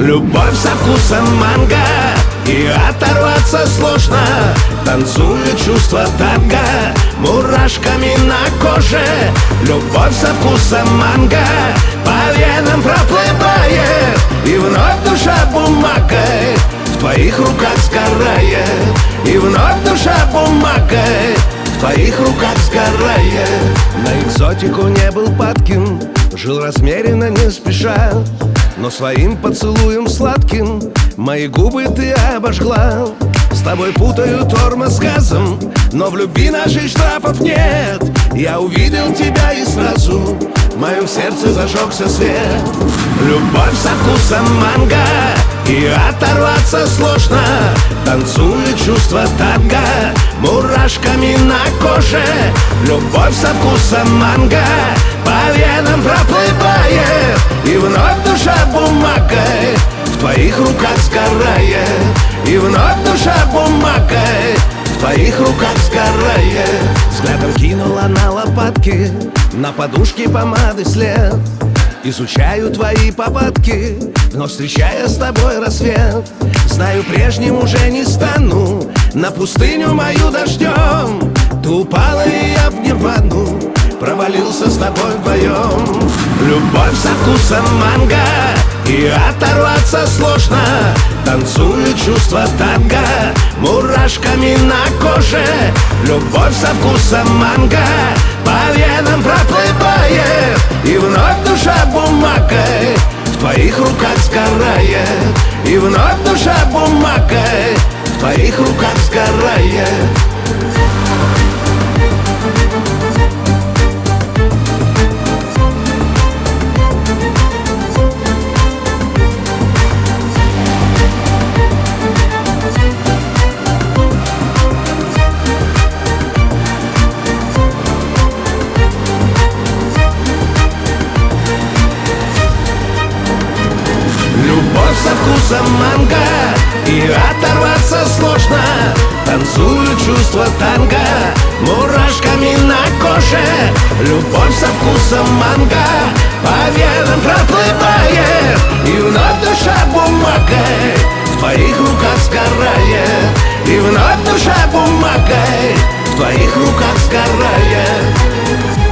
Любовь со вкусом манго, и оторваться сложно. Танцует чувство танго мурашками на коже. Любовь со вкусом манго по венам проплывает, и вновь душа бумагой в твоих руках сгорает. И вновь душа бумагой в твоих руках сгорает. На экзотику не был падким, жил размеренно, не спеша, но своим поцелуем сладким мои губы ты обожгла. С тобой путаю тормоз с газом, но в любви нашей штрафов нет. Я увидел тебя и сразу в моем сердце зажегся свет. Любовь со вкусом манго, и оторваться сложно. Танцует чувство танго мурашками на коже. Любовь со вкусом манго по венам проплывает, и вновь душа бумагой в твоих руках сгорает. И вновь душа бумагой в твоих руках сгорает. Взглядом кинула на лопатки, на подушке помады след. Изучаю твои повадки, вновь встречая с тобой рассвет. Знаю, прежним уже не стану, на пустыню мою дождем. Ты упала, и я в нирвану провалился с тобой вдвоем. Любовь со вкусом манго, и оторваться сложно. Танцует чувство танго мурашками на коже. Любовь со вкусом манго по венам проплывает, и вновь душа бумагой в твоих руках сгорает. И вновь душа бумагой в твоих руках сгорает. Любовь со вкусом манго, и оторваться сложно. Танцуют чувство танго мурашками на коже. Любовь со вкусом манго по венам проплывает, и вновь душа бумагой в твоих руках сгорает. И вновь душа бумагой в твоих руках сгорает.